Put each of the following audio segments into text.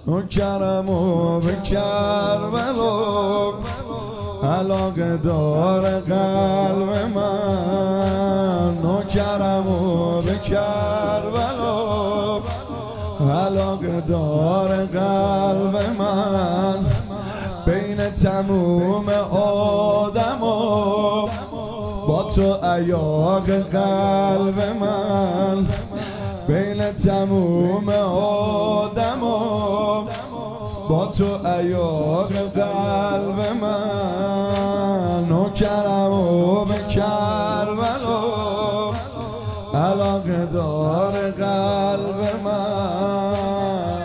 نوکرم و به کربلا علاقه داره قلب من. نوکرم و به کربلا علاقه داره قلب من. بین تموم آدم و با تو ایاغ قلب من. بین تموم آدم و با تو ایاغ قلب من. نوکرم و به کربلا علاقه دار قلب من.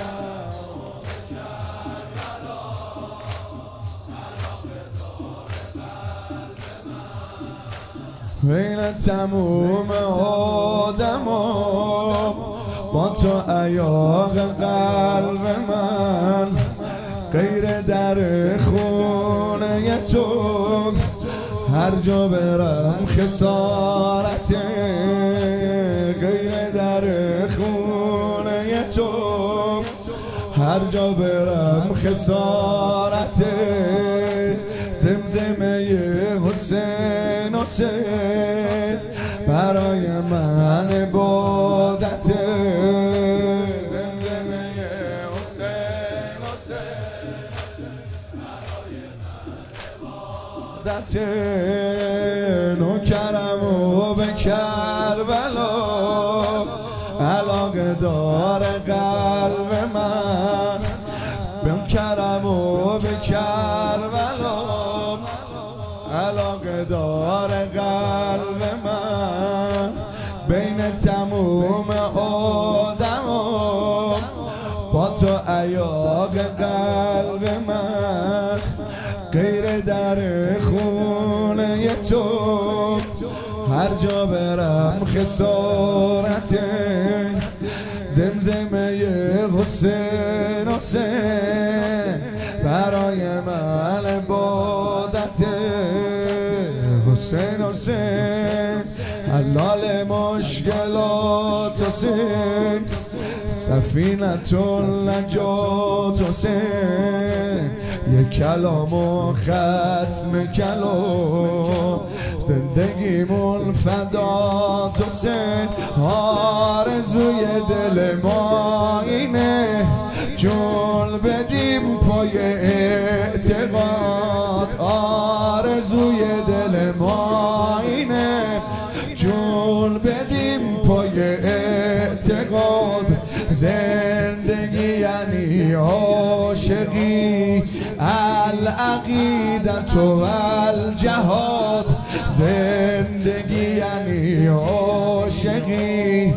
بین تموم آدم و با تو ایاغ قلب من. غیر در خونه تو هر جا برم خسارته. غیر در خونه تو هر جا برم خسارته. زمزمه حسین حسین برای من عبادته. زمزمه حسین حسین برای من عبادته. نوکرم و به کربلا علاقه دار قلب من. نوکرم و به کربلا علاقه دار قلب من. بین تموم آدم و با تو ایاغ قلب من. غیر در خونه تو هر جا برم خسارته. زمزمه حسین حسین برای من عبادته. حسین حسین حلال مشکلات حسین سفینة النجات حسین. یک کلام و ختم کلام زندگیمون فدات حسین. آرزوی دل ما اینه جون بدیم پای اعتقاد. آرزوی دل ما اینه جون بدیم پای اعتقاد. زندگی یعنی عاشقی العقیدة و الجهاد. زندگی یعنی عاشقی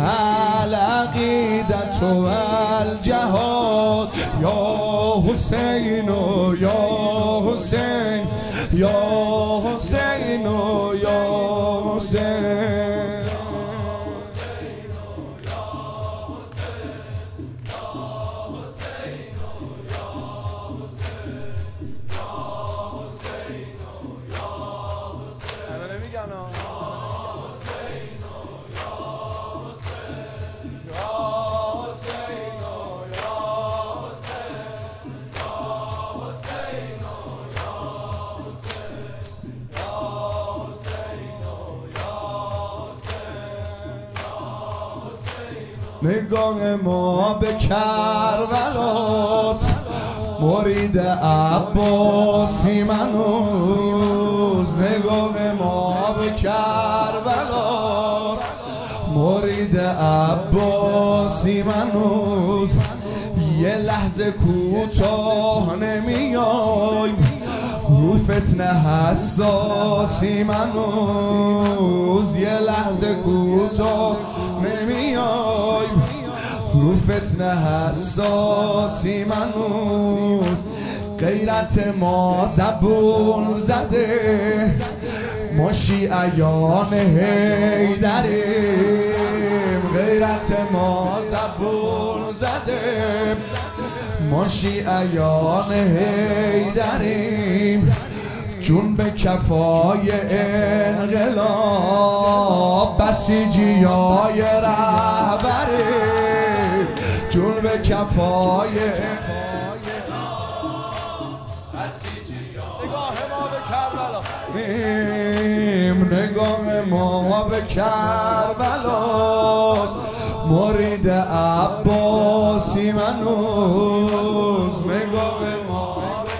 العقیدة و الجهاد. یا حسین و یا حسین یا حسین و یا حسین. نگاه ما به کربلاست مرید عباسی منوز. نگاه ما به کربلاست مرید عباسی منوز. یه لحظه کوتاه نمیای رو فتنه حساسی منوز. یه لحظه کوتاه نمیای رو فتنه حساسی منوز. غیرت ما زبون زده ما شیعیان حیدریم. غیرت ما زبون زده ما شیعیان حیدریم. جون به کفای انقلاب بسیجیای رهبری. جون به به کفای نگاه ما به کربلا، نگاه ما به کربلاست، مرید عباسی منوز. نگاه ما به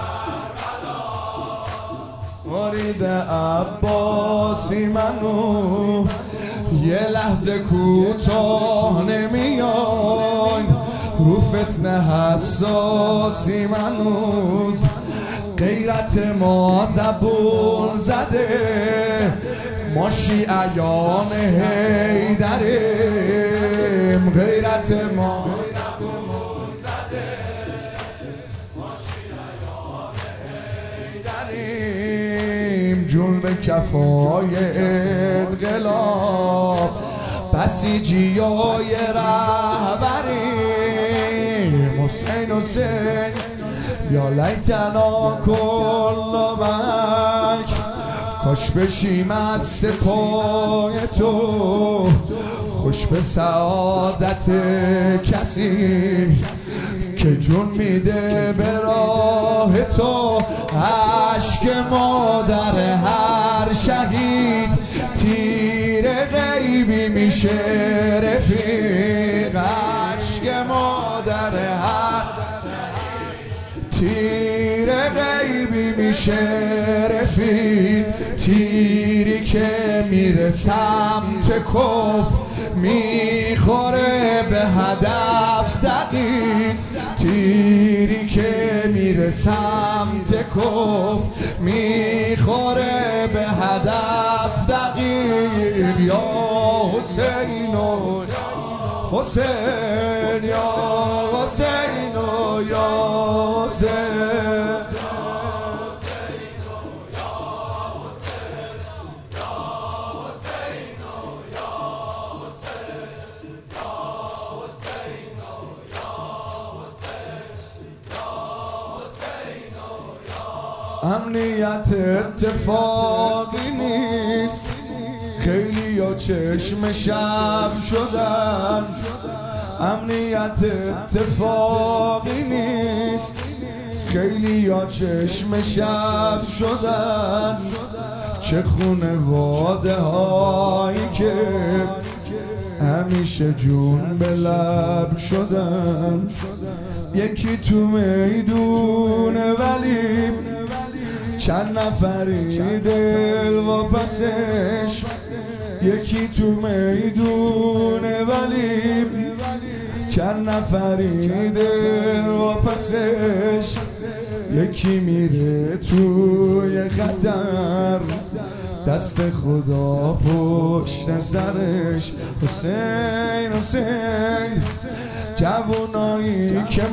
کربلاست، مرید عباسی منوز. یه لحظه کوتاه نمیای، رو فتنه حساسی منوز. غیرت ما زبون زده، ما شیعیان حیدریم. غیرت ما جون به کفای انقلاب، بسیجیای رهبریم. حسین حسین یا لیتنا کل بک، کاش بشیم از سپای تو، خوش به سعادت کسی که جون میده به راه تو. عشق مادر هر شهید تیر غیبی میشه رفیق. عشق مادر هر تیر غیبی میشه رفیق. تیری که میره سمت کفر میخوره به هدف دقیق. تیری که میره سمت کفر میخوره به هدف دقیق. یا حسین و حسین، یا حسین و یا حسین. امنیت اتفاقی نیست، خیلی ها چشم شب شدن. امنیت اتفاقی نیست، خیلی ها چشم شب شدن. چه خونواده هایی که همیشه جون به لب شدن. یکی تو میدونه ولی چند نفری دل و پسش. یکی تو میدونه ولی چند نفری دل و پسش. یکی میره توی خطر، دست خدا پشت سرش. حسین حسین جوانایی که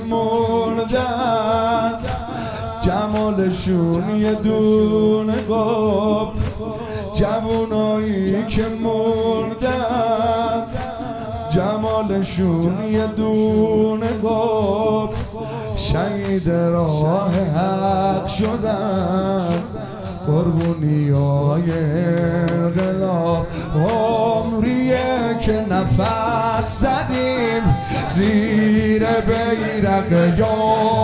مردن، جمالشون یه دونه قاب. جوانایی که مردن، جمالشون یه دونه قاب. شهید راه حق شدن، قربونیای انقلاب. عمریه که نفس زدیم زیر بیرق یا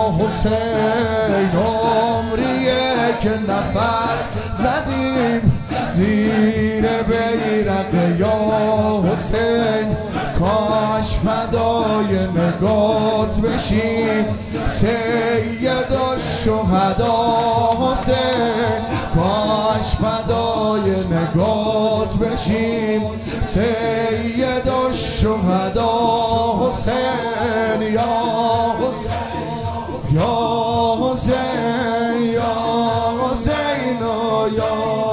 حسین. عمریه که نفس زدیم زیر بیرق یا حسین. کاش فدای نگات بشیم سید الشهدا حسین. کاش فدای نگات بشیم سید الشهدا حسین. یا حسین یا حسین یا حسین یا